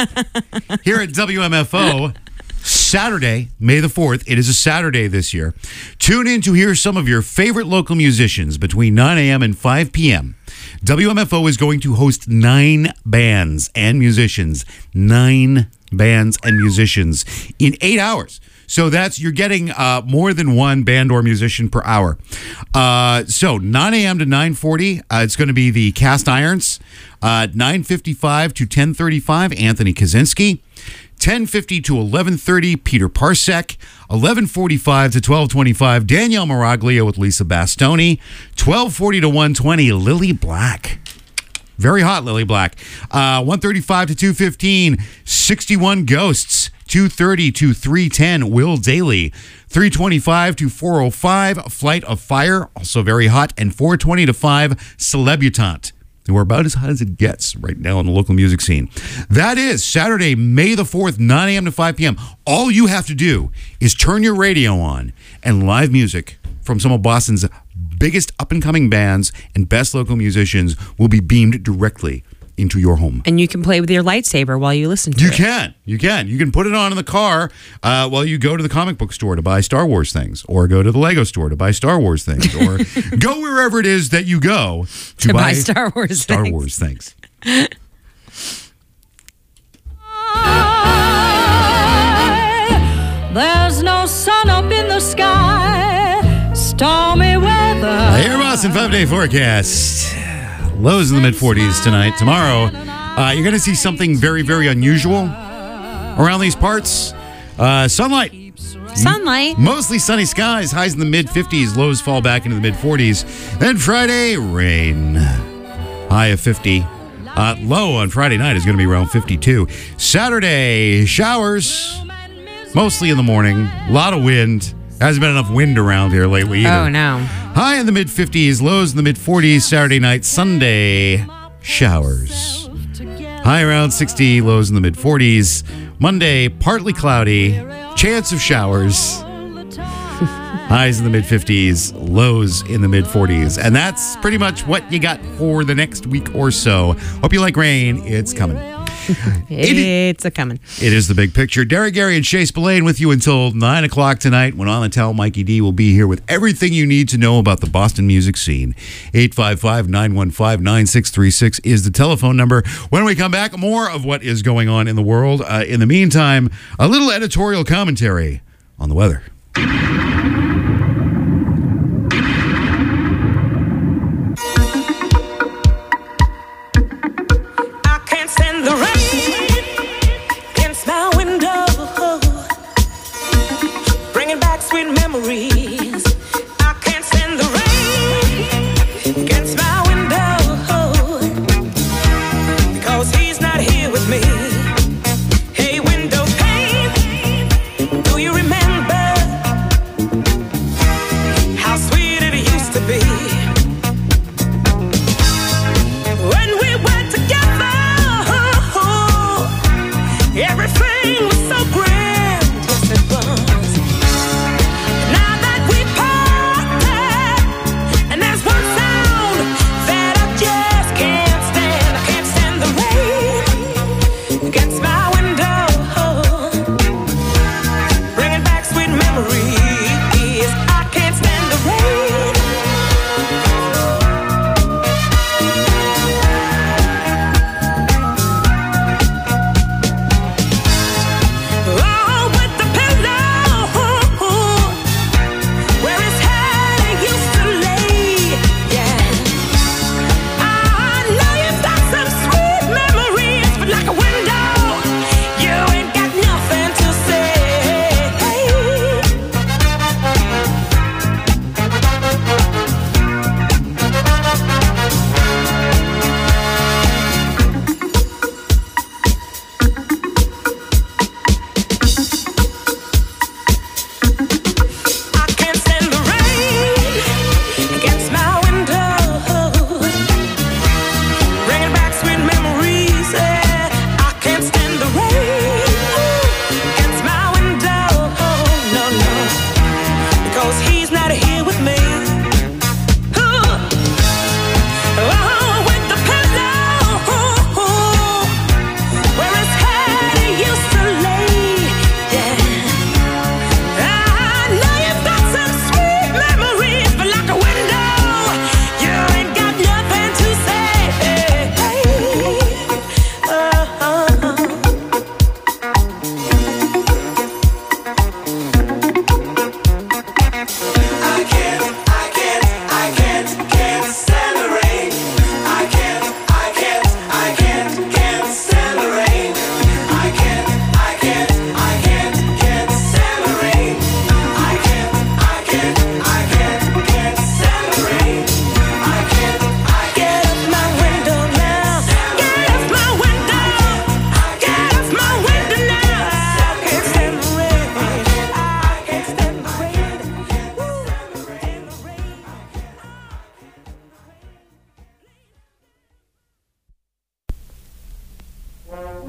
WMFO, Saturday, May the 4th, it is a Saturday this year. Tune in to hear some of your favorite local musicians between 9 a.m. and 5 p.m. WMFO is going to host 9 bands and musicians. 9 bands and musicians in 8 hours. So you're getting more than one band or musician per hour. So 9 a.m. to 9:40, it's going to be the Cast Irons. 9:55 to 10:35, Anthony Kaczynski. 10:50 to 11:30, Peter Parsek. 11:45 to 12:25, Danielle Miraglia with Lisa Bastoni. 12:40 to 1:20, Lily Black. Very hot, Lily Black. 1:35 to 2:15, 61 Ghosts. 2:30 to 3:10, Will Daly. 3:25 to 4:05, Flight of Fire, also very hot. And 4:20 to 5, Celebutant. We're about as hot as it gets right now in the local music scene. That is Saturday, May the 4th, 9 a.m. to 5 p.m. All you have to do is turn your radio on, and live music from some of Boston's biggest up-and-coming bands and best local musicians will be beamed directly into your home. And you can play with your lightsaber while you listen to it. You can put it on in the car while you go to the comic book store to buy Star Wars things, or go to the Lego store to buy Star Wars things, or go wherever it is that you go to buy Star Wars things. There's no sun up in the sky, stormy weather. Hey, your Boston 5-day forecast. Lows in the mid-40s tonight. Tomorrow, you're going to see something very, very unusual around these parts. Sunlight. Mostly sunny skies. Highs in the mid-50s. Lows fall back into the mid-40s. Then Friday, rain. High of 50. Low on Friday night is going to be around 52. Saturday, showers. Mostly in the morning. A lot of wind. Hasn't been enough wind around here lately either. Oh, no. High in the mid-50s, lows in the mid-40s. Saturday night, Sunday, showers. High around 60, lows in the mid-40s. Monday, partly cloudy, chance of showers. Highs in the mid-50s, lows in the mid-40s. And that's pretty much what you got for the next week or so. Hope you like rain. It's coming. It's a coming. It is the big picture. Derek, Gary, and Shay Spillane with you until 9 o'clock tonight, when On the Towel, Mikey D will be here with everything you need to know about the Boston music scene. 855-915-9636 is the telephone number. When we come back, more of what is going on in the world. In the meantime, a little editorial commentary on the weather.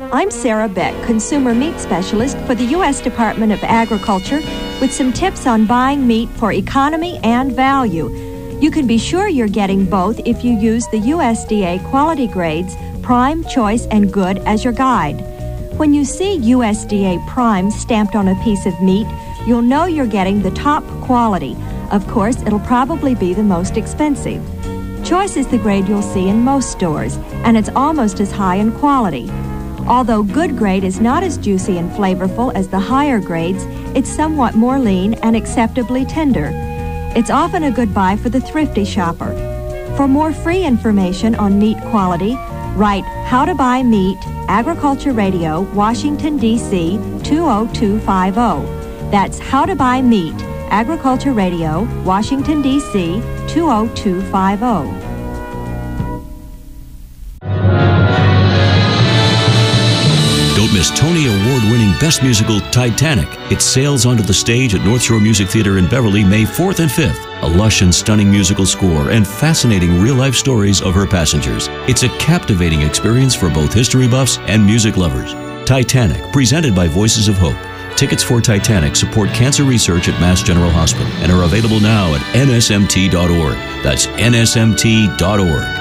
I'm Sarah Beck, Consumer Meat Specialist for the U.S. Department of Agriculture, with some tips on buying meat for economy and value. You can be sure you're getting both if you use the USDA quality grades Prime, Choice, and Good as your guide. When you see USDA Prime stamped on a piece of meat, you'll know you're getting the top quality. Of course, it'll probably be the most expensive. Choice is the grade you'll see in most stores, and it's almost as high in quality. Although Good grade is not as juicy and flavorful as the higher grades, it's somewhat more lean and acceptably tender. It's often a good buy for the thrifty shopper. For more free information on meat quality, write How to Buy Meat, Agriculture Radio, Washington, D.C. 20250. That's How to Buy Meat, Agriculture Radio, Washington, D.C. 20250. Don't miss Tony Award-winning Best Musical Titanic. It sails onto the stage at North Shore Music Theater in Beverly May 4th and 5th. A lush and stunning musical score and fascinating real-life stories of her passengers. It's a captivating experience for both history buffs and music lovers. Titanic, presented by Voices of Hope. Tickets for Titanic support cancer research at Mass General Hospital and are available now at nsmt.org. That's nsmt.org.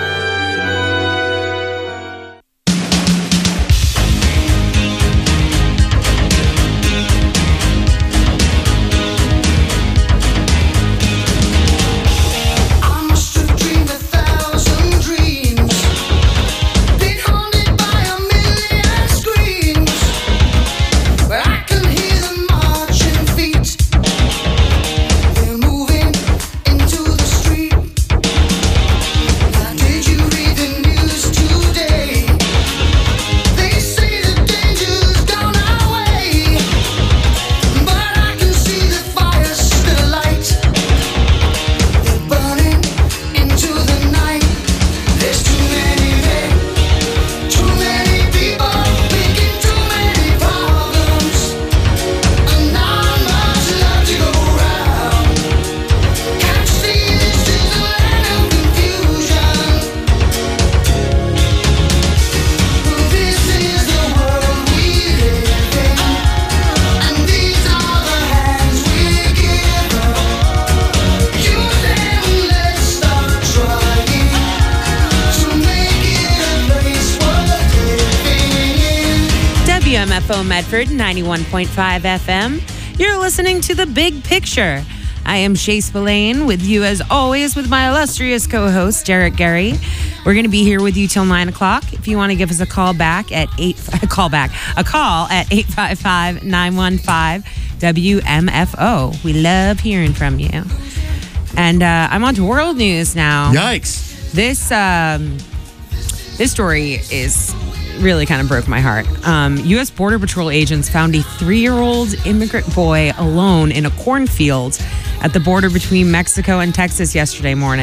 WMFO Medford 91.5 FM. You're listening to The Big Picture. I am Shay Spillane with you as always with my illustrious co-host Derek Gary. We're going to be here with you till 9 o'clock. If you want to give us a call back at 855-915-WMFO. We love hearing from you. And I'm on to world news now. Yikes. This story is really kind of broke my heart. U.S. Border Patrol agents found a 3-year-old immigrant boy alone in a cornfield at the border between Mexico and Texas yesterday morning.